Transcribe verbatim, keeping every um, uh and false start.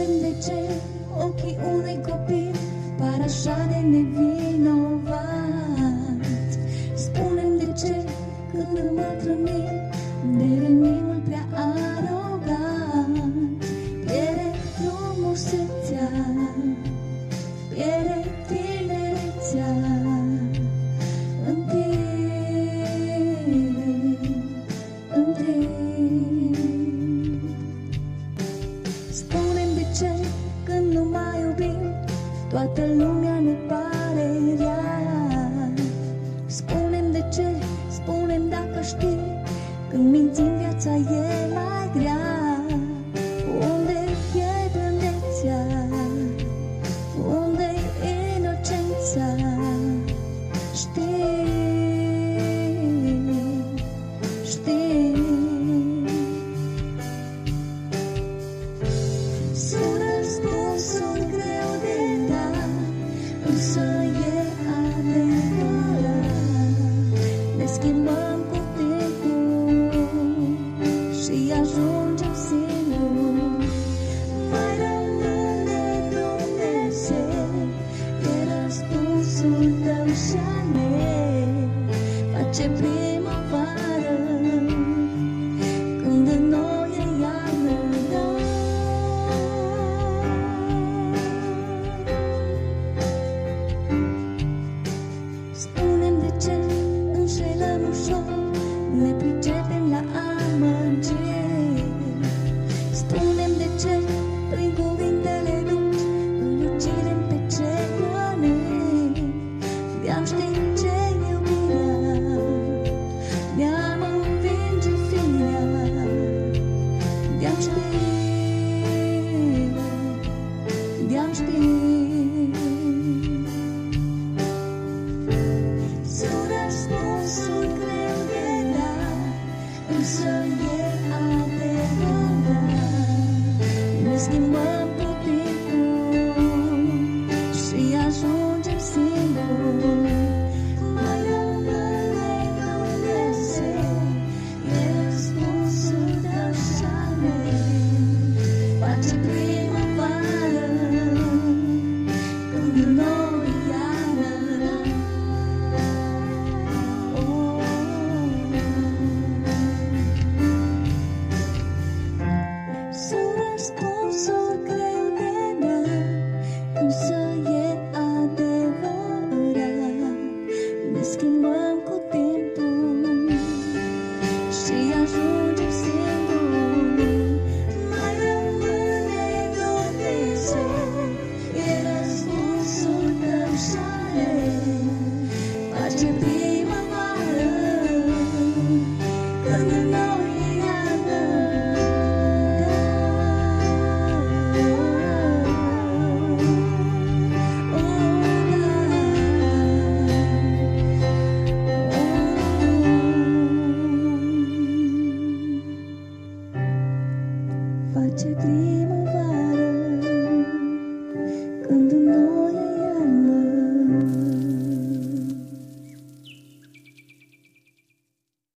Spune-mi de ce ochii unui copil par așa de nevinovat. Spune-mi de ce când îmbătrânim devenim mult prea arogant. Pierde frumusețea, pierde tinerețea în timp, în timp. Spune-mi de ce când nu mai iubim toată lumea ne pare rea. Spune-mi de ce, spune-mi dacă știi, când mințim viața e mai grea. Unde-i e blândețea, unde-i inocența? Știi, știi. Sunt răspunsuri greu de dat, însă e adevărat. Ne schimbăm cu timpul și ajungem singuri. Mai rămâne Dumnezeu, e răspunsul tău și al meu. Face primăvară când în noi e iarnă. Spune-mi de ce înșelăm ușor, ne pricepem la amăgiri. Spune-mi de ce prin cuvintele dulci îl ucidem pe cel rănit. De-am ști ce iubirea, de-am învinge firea, de-am ști, de-am ști. Sunt răspunsuri greu de dat, însă e adevărat. Ne schimbăm cu timpul și ajungem singuri. Mai rămâne Dumnezeu, e răspunsul tău și al meu. Face primăvară când în noi e iarnă. Sunt răspunsuri greu de dat, însă e adevărat. Ne schimbăm cu timpul și ajungem singuri. Mai rămâne Dumnezeu, e răspunsul tău și al meu. Face primăvară când în noi e iarnă. Face primăvară când în noi